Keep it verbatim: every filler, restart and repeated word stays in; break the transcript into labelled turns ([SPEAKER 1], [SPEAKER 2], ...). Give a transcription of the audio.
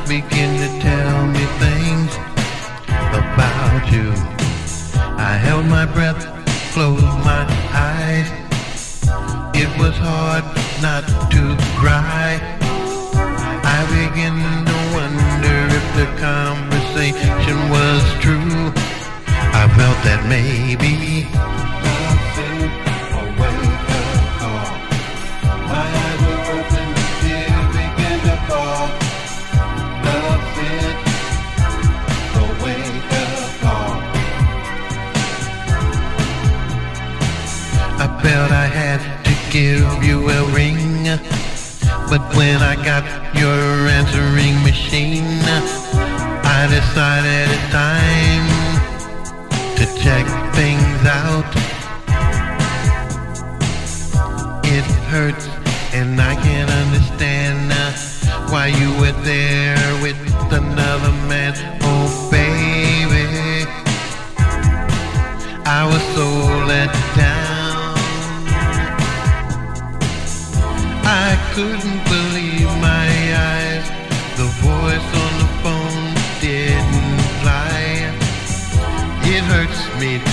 [SPEAKER 1] begin to tell me things about you. I held my breath, closed my eyes. It was hard not to cry. I began to wonder if the conversation was true. I felt that maybe nothing, a wake-up call. My eyes were open, tears began to fall. Nothing, a wake-up call. I felt I had to give you a ring, but when I got your answering machine, I decided it's time to check things out. It hurts and I can't understand why you were there with another man. Oh baby, I was so let down. I couldn't believe my eyes. The voice on the phone didn't lie. It hurts me